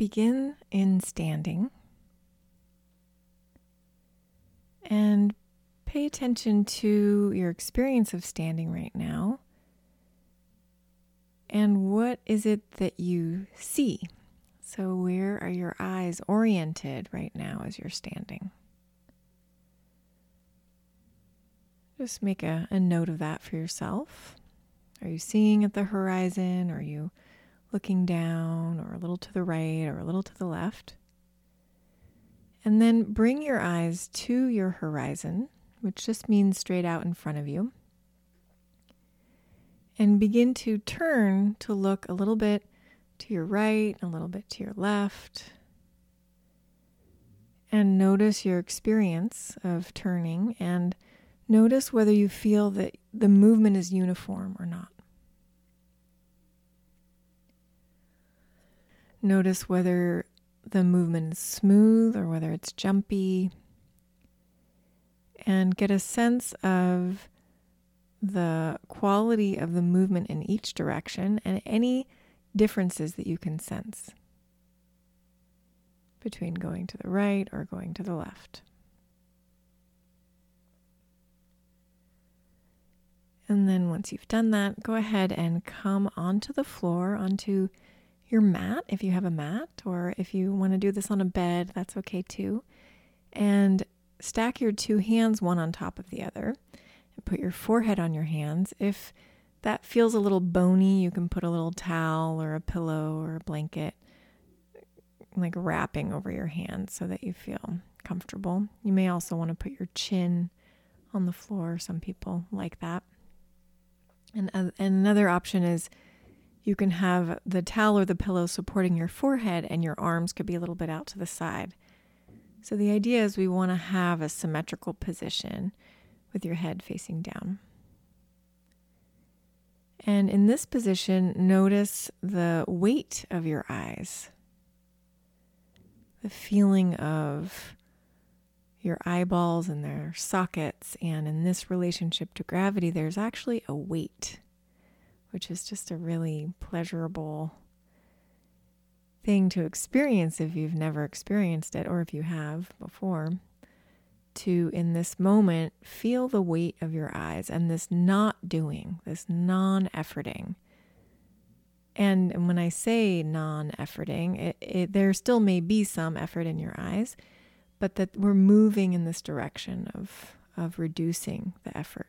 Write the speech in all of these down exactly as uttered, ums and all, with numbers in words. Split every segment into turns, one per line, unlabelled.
begin in standing and pay attention to your experience of standing right now. And what is it that you see? So where are your eyes oriented right now as you're standing? Just make a, a note of that for yourself. Are you seeing at the horizon? Are you looking down or a little to the right or a little to the left? And then bring your eyes to your horizon, which just means straight out in front of you. And begin to turn to look a little bit to your right, a little bit to your left. And notice your experience of turning and notice whether you feel that the movement is uniform or not. Notice whether the movement is smooth or whether it's jumpy. And get a sense of the quality of the movement in each direction and any differences that you can sense between going to the right or going to the left. And then once you've done that, go ahead and come onto the floor, onto your mat, if you have a mat, or if you want to do this on a bed, that's okay too. And stack your two hands one on top of the other. And put your forehead on your hands. If that feels a little bony, you can put a little towel or a pillow or a blanket, like wrapping over your hands so that you feel comfortable. You may also want to put your chin on the floor. Some people like that. And, uh, and another option is you can have the towel or the pillow supporting your forehead and your arms could be a little bit out to the side. So the idea is we want to have a symmetrical position with your head facing down. And in this position, notice the weight of your eyes, the feeling of your eyeballs and their sockets. And in this relationship to gravity, there's actually a weight, which is just a really pleasurable thing to experience if you've never experienced it, or if you have before. To, in this moment, feel the weight of your eyes and this not doing, this non-efforting. And, and when I say non-efforting, it, it, there still may be some effort in your eyes, but that we're moving in this direction of, of reducing the effort.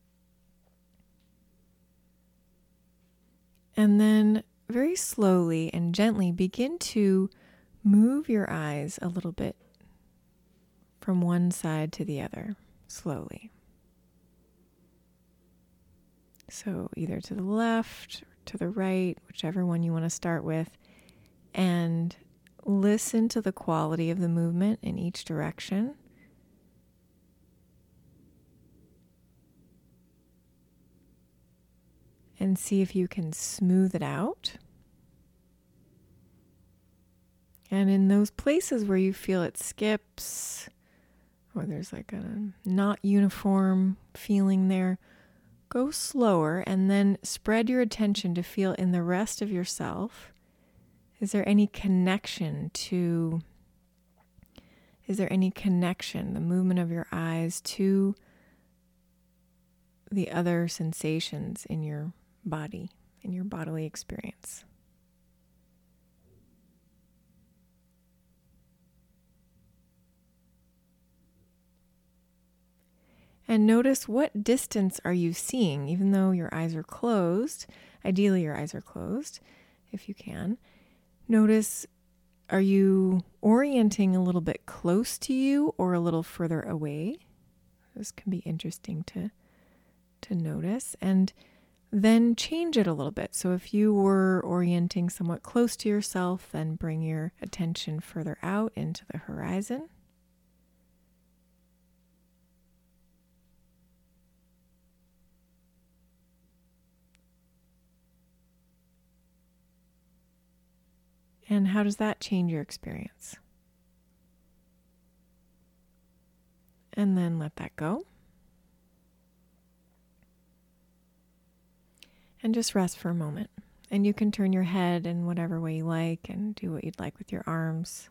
And then very slowly and gently begin to move your eyes a little bit from one side to the other, slowly. So either to the left or to the right, whichever one you want to start with, and listen to the quality of the movement in each direction. And see if you can smooth it out. And in those places where you feel it skips, or there's like a not uniform feeling there, go slower and then spread your attention to feel in the rest of yourself. Is there any connection to, is there any connection, the movement of your eyes to the other sensations in your body, in your bodily experience? And notice what distance are you seeing, even though your eyes are closed. Ideally, your eyes are closed, if you can. Notice, are you orienting a little bit close to you or a little further away? This can be interesting to, to notice. And then change it a little bit. So if you were orienting somewhat close to yourself, then bring your attention further out into the horizon. And how does that change your experience? And then let that go. And just rest for a moment And you can turn your head in whatever way you like and do what you'd like with your arms.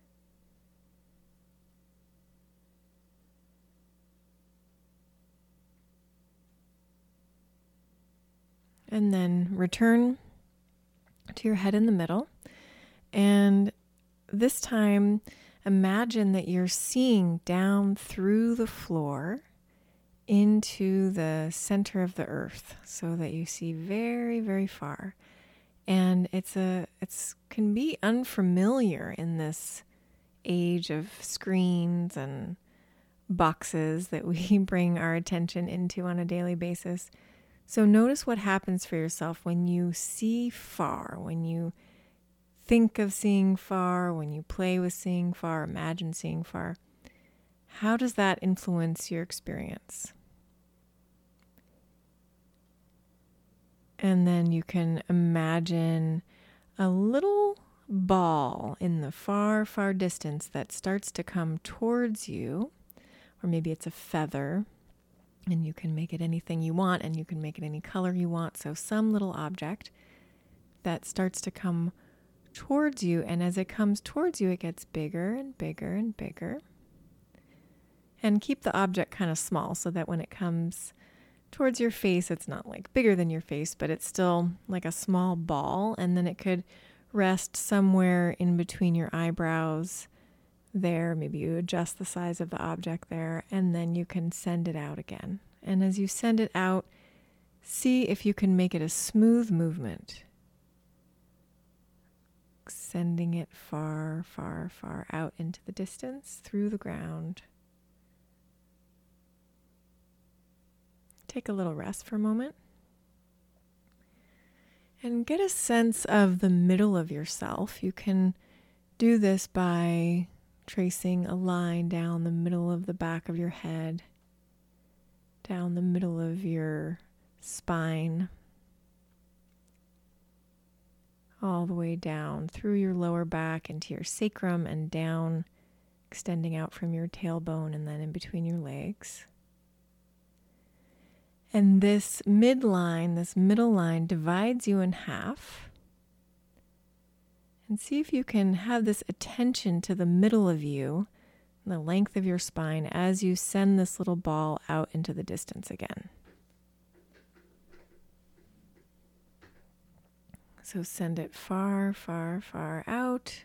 And then return to your head in the middle. And this time, imagine that you're seeing down through the floor into the center of the earth, so that you see very, very far. And it's a it's can be unfamiliar in this age of screens and boxes that we bring our attention into on a daily basis. So notice what happens for yourself when you see far, when you think of seeing far, when you play with seeing far, imagine seeing far. How does that influence your experience? And then you can imagine a little ball in the far, far distance that starts to come towards you, or maybe it's a feather, and you can make it anything you want, and you can make it any color you want. So some little object that starts to come towards you, and as it comes towards you, it gets bigger and bigger and bigger. And keep the object kind of small so that when it comes towards your face, it's not like bigger than your face, but it's still like a small ball. And then it could rest somewhere in between your eyebrows there. Maybe you adjust the size of the object there, and then you can send it out again. And as you send it out, see if you can make it a smooth movement. Sending it far, far, far out into the distance through the ground. Take a little rest for a moment. And get a sense of the middle of yourself. You can do this by tracing a line down the middle of the back of your head, down the middle of your spine, all the way down through your lower back into your sacrum and down, extending out from your tailbone and then in between your legs. And this midline, this middle line, divides you in half. And see if you can have this attention to the middle of you, the length of your spine, as you send this little ball out into the distance again. So send it far, far, far out.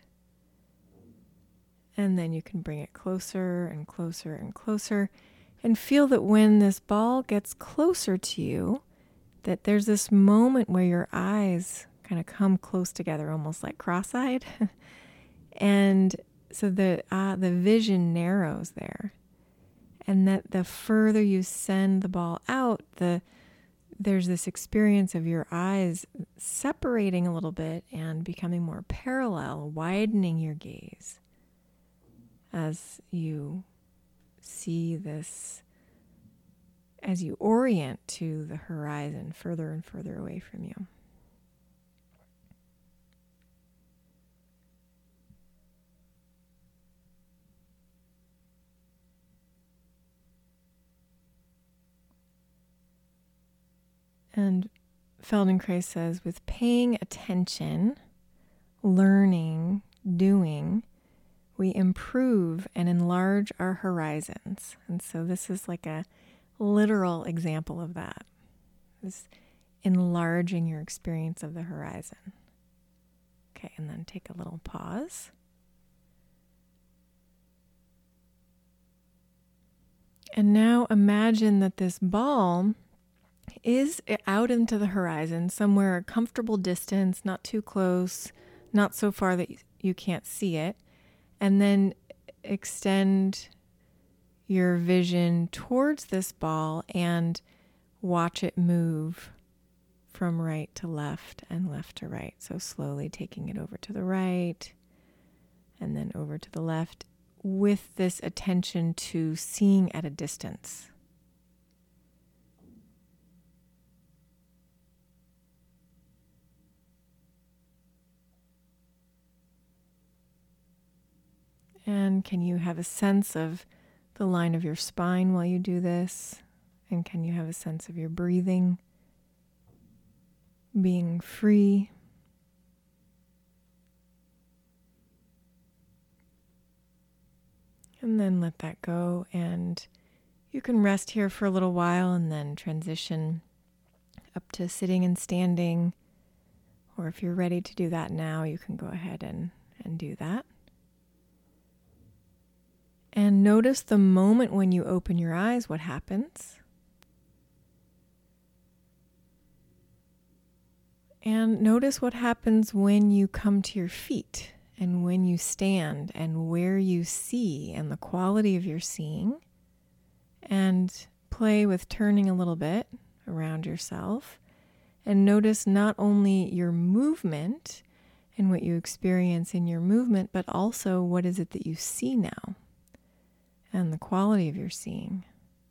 And then you can bring it closer and closer and closer. And feel that when this ball gets closer to you, that there's this moment where your eyes kind of come close together, almost like cross-eyed. And so the uh, the vision narrows there. And that the further you send the ball out, the there's this experience of your eyes separating a little bit and becoming more parallel, widening your gaze as you see this, as you orient to the horizon further and further away from you. And Feldenkrais says, with paying attention, learning, doing, we improve and enlarge our horizons. And so this is like a literal example of that. This enlarging your experience of the horizon. Okay, and then take a little pause. And now imagine that this ball is out into the horizon, somewhere a comfortable distance, not too close, not so far that you can't see it. And then extend your vision towards this ball and watch it move from right to left and left to right. So slowly taking it over to the right and then over to the left with this attention to seeing at a distance. And can you have a sense of the line of your spine while you do this? And can you have a sense of your breathing? being free. And then let that go, and you can rest here for a little while and then transition up to sitting and standing. Or if you're ready to do that now, you can go ahead and, and do that. And notice the moment when you open your eyes, what happens. And notice what happens when you come to your feet and when you stand and where you see and the quality of your seeing. And play with turning a little bit around yourself. And notice not only your movement and what you experience in your movement, but also what is it that you see now and the quality of your seeing.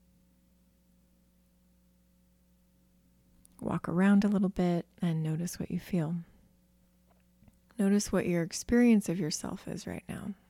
Walk around a little bit and notice what you feel. Notice what your experience of yourself is right now.